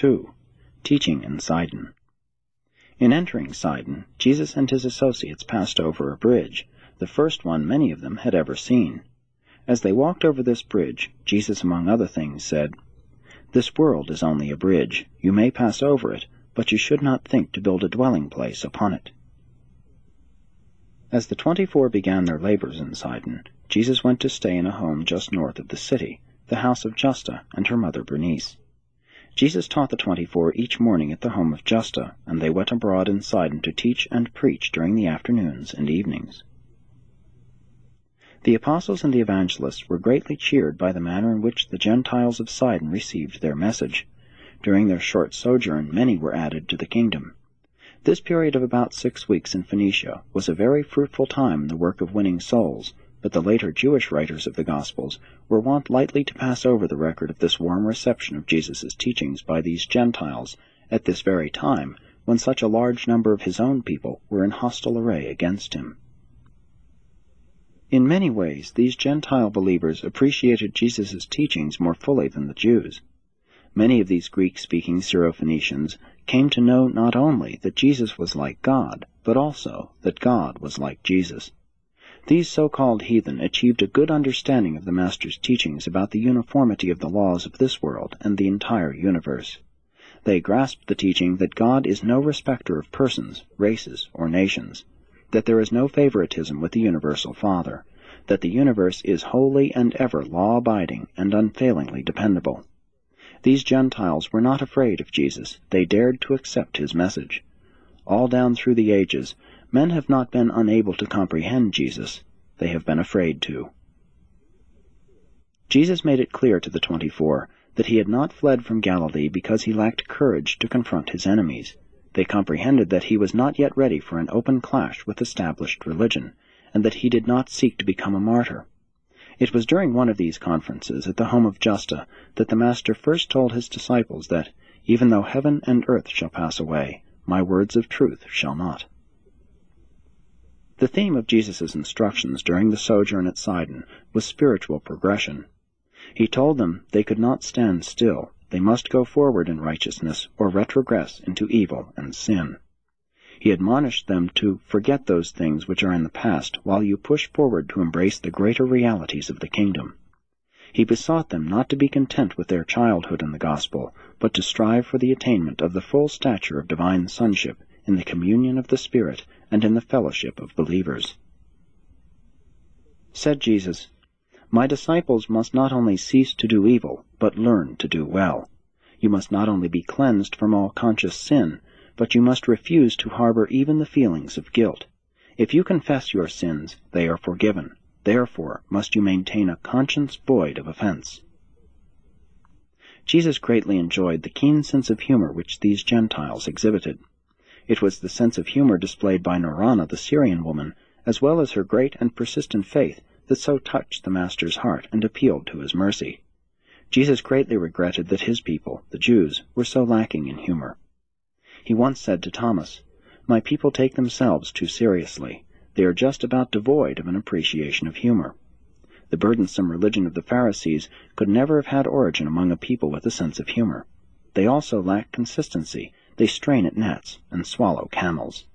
2. Teaching in Sidon. In entering Sidon, Jesus and his associates passed over a bridge, the first one many of them had ever seen. As they walked over this bridge, Jesus, among other things, said, "This world is only a bridge. You may pass over it, but you should not think to build a dwelling place upon it." As the 24 began their labors in Sidon, Jesus went to stay in a home just north of the city, the house of Justa and her mother Bernice. Jesus taught the 24 each morning at the home of Justa, and they went abroad in Sidon to teach and preach during the afternoons and evenings. The apostles and the evangelists were greatly cheered by the manner in which the Gentiles of Sidon received their message. During their short sojourn, many were added to the kingdom. This period of about 6 weeks in Phoenicia was a very fruitful time in the work of winning souls, but the later Jewish writers of the Gospels were wont lightly to pass over the record of this warm reception of Jesus' teachings by these Gentiles at this very time, when such a large number of his own people were in hostile array against him. In many ways, these Gentile believers appreciated Jesus' teachings more fully than the Jews. Many of these Greek-speaking Syrophoenicians came to know not only that Jesus was like God, but also that God was like Jesus. These so-called heathen achieved a good understanding of the Master's teachings about the uniformity of the laws of this world and the entire universe. They grasped the teaching that God is no respecter of persons, races, or nations, that there is no favoritism with the universal Father, that the universe is wholly and ever law-abiding and unfailingly dependable. These Gentiles were not afraid of Jesus. They dared to accept his message. All down through the ages, men have not been unable to comprehend Jesus. They have been afraid to. Jesus made it clear to the 24 that he had not fled from Galilee because he lacked courage to confront his enemies. They comprehended that he was not yet ready for an open clash with established religion, and that he did not seek to become a martyr. It was during one of these conferences at the home of Justa that the Master first told his disciples that, even though heaven and earth shall pass away, my words of truth shall not. The theme of Jesus' instructions during the sojourn at Sidon was spiritual progression. He told them they could not stand still. They must go forward in righteousness or retrogress into evil and sin. He admonished them to forget those things which are in the past while you push forward to embrace the greater realities of the kingdom. He besought them not to be content with their childhood in the gospel, but to strive for the attainment of the full stature of divine sonship in the communion of the Spirit and in the fellowship of believers. Said Jesus, "My disciples must not only cease to do evil, but learn to do well. You must not only be cleansed from all conscious sin, but you must refuse to harbor even the feelings of guilt. If you confess your sins, they are forgiven. Therefore must you maintain a conscience void of offense." Jesus greatly enjoyed the keen sense of humor which these Gentiles exhibited. It was the sense of humor displayed by Norana, the Syrian woman, as well as her great and persistent faith, that so touched the Master's heart and appealed to his mercy. Jesus greatly regretted that his people, the Jews, were so lacking in humor. He once said to Thomas, "My people take themselves too seriously. They are just about devoid of an appreciation of humor." The burdensome religion of the Pharisees could never have had origin among a people with a sense of humor. They also lack consistency. They strain at gnats and swallow camels.